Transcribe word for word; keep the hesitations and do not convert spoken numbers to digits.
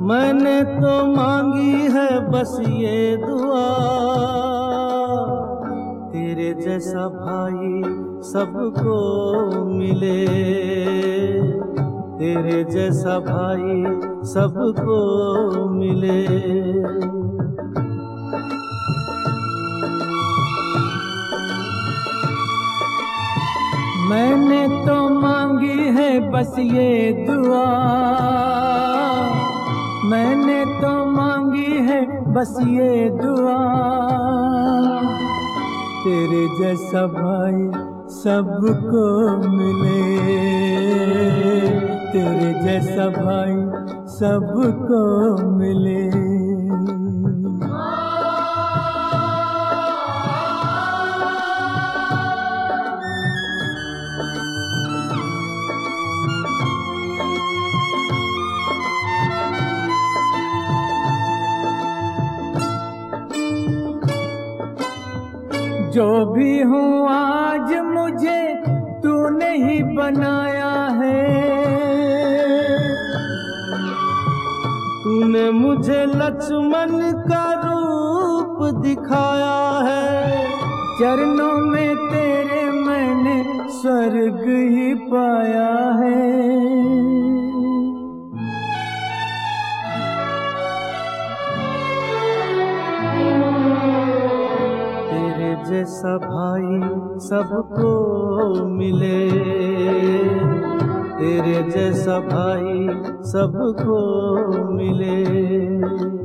मैंने तो मांगी है बस ये दुआ, तेरे जैसा भाई सबको मिले, तेरे जैसा भाई सबको मिले। मैंने तो मांगी है बस ये दुआ, मैंने तो मांगी है बस ये दुआ, तेरे जैसा भाई सबको मिले, तेरे जैसा भाई सबको मिले। जो भी हूँ आज मुझे तूने ही बनाया है, तूने मुझे लक्ष्मण का रूप दिखाया है, चरणों में तेरे मैंने स्वर्ग ही पाया है। जैसा भाई सबको मिले, तेरे जैसा भाई सबको मिले।